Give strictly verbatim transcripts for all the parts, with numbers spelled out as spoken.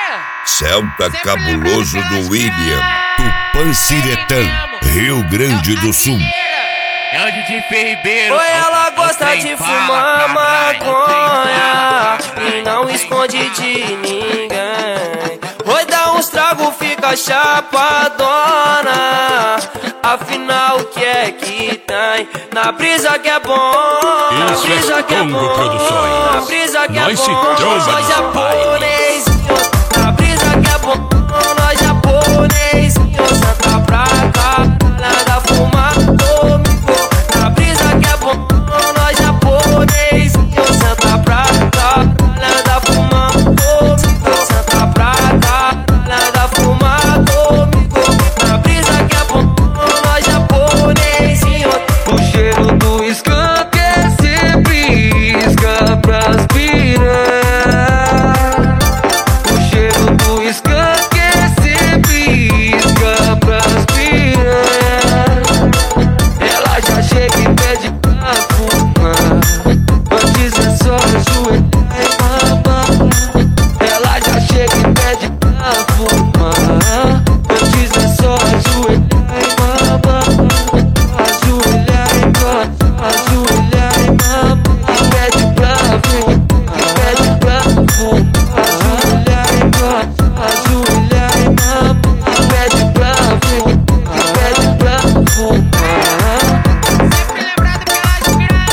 Celta Cabuloso do William, Tupanciretã, Rio Grande do Sul. É o D J Ribeiro. Oi, ela gosta de fumar maconha e não esconde de ninguém. Oi, dá uns tragos, fica chapadona. Afinal, o que é que tem? Na brisa que é bom, na brisa que é bom, na brisa que é bom, nós japonês. Na brisa que é bom, nós japonês. Senta pra cá, nada fumar comigo. Na brisa que é bom, nós japonês. Senta pra cá, nada fumar comigo. Senta pra cá, nada fumar comigo. Na brisa que é bom, nós japonês. O cheiro do skunk é sempre isca pras piranhas. O cheiro do skunk é sempre isca pras piranhas. Ela já chega e pede pra fumar, antes é só ajoelhar e mamar. Ela já chega e pede pra fumar, antes é só ajoelhar e mamar. Ajoelhar e mamar, ajoelhar e mamar. E pede pra vir, e pede pra fumar. Ajoelhar e mamar, ajoelhar e mamar. E pede pra vir, e pede pra fumar. Sempre lembrado pelas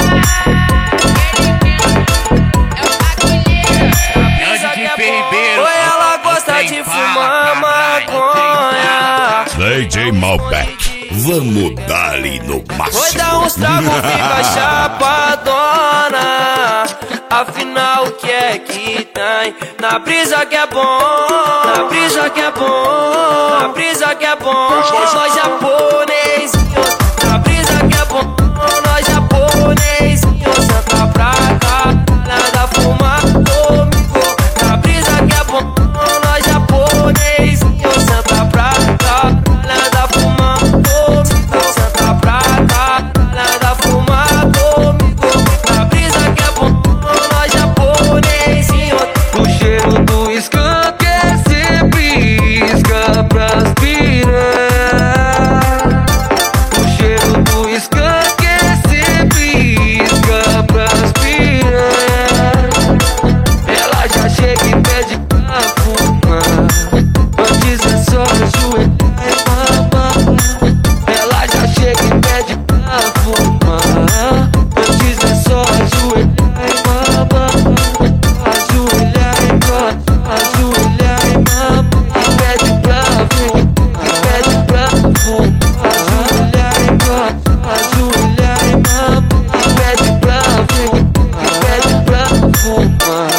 piranhas. É o D J Ribeiro. Oi, ela gosta de fumar maconha. D J Malbec, vamos dar-lhe no Oi, máximo. dá uns tragos, fica chapadona. Afinal, o que é que tem? Na brisa que é bom, na brisa que é bom, na brisa que é bom, nós japonês. Na brisa que é bom, nós japonês. Senta pra cá, nada fumar comigo. Na brisa que é bom, nós japonês. Senta pra cá, nada fumar comigo. Senta pra cá, nada fumar comigo. Na brisa que é bom, nós japonês. O cheiro do skunk é sempre isca pras piranhas. O cheiro do skunk é sempre isca pras piranhas. Ela já chega e pede pra fumar, antes é só ajoelhar e mamar. Ela já chega e pede pra fumar, antes é só ajoelhar e mamar. Ajoelhar e mamar, ajoelhar e mamar. E pede pra vir, e pede pra fumar. Ajoelhar e mamar, ajoelhar e mamar. E pede pra vir, e pede pra fumar.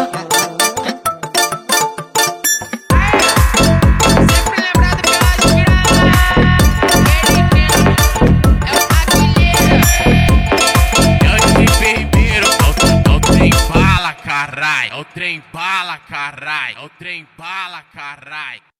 Sempre lembrado pelas piranhas. É o D J Ribeiro. É o trem bala, carai. É o trem bala, carai. É o trem bala, carai.